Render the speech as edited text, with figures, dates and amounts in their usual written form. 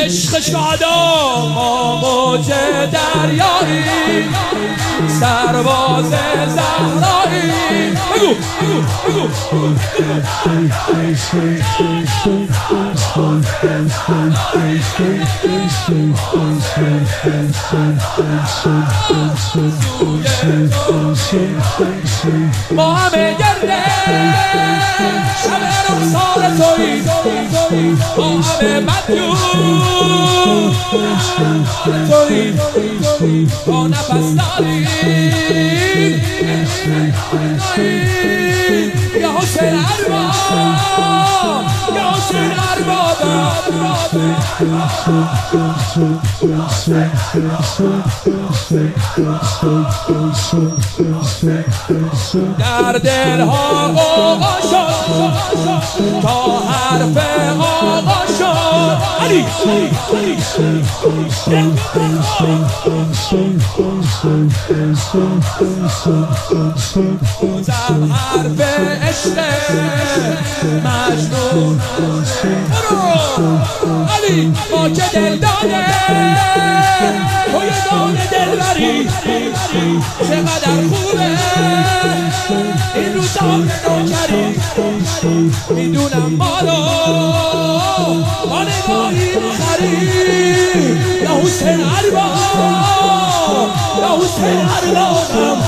عشق شهدا ما موج دریایی سرباز زهرایی بگو ما همه گرده شب رخسار تویی ما همه مدیون تویی با نفس داریم یا حسین ارباب یا حسین ارباب در دلها آقا شد تا حرف آقا شد علی بازم حرف عشق مجنون علی ما که دل داده توی دانه دلبری چقدر خوبه این روزا نوکری میدونم مالو با نگاهی بخری یا حسین ارباب یا حسین اربابم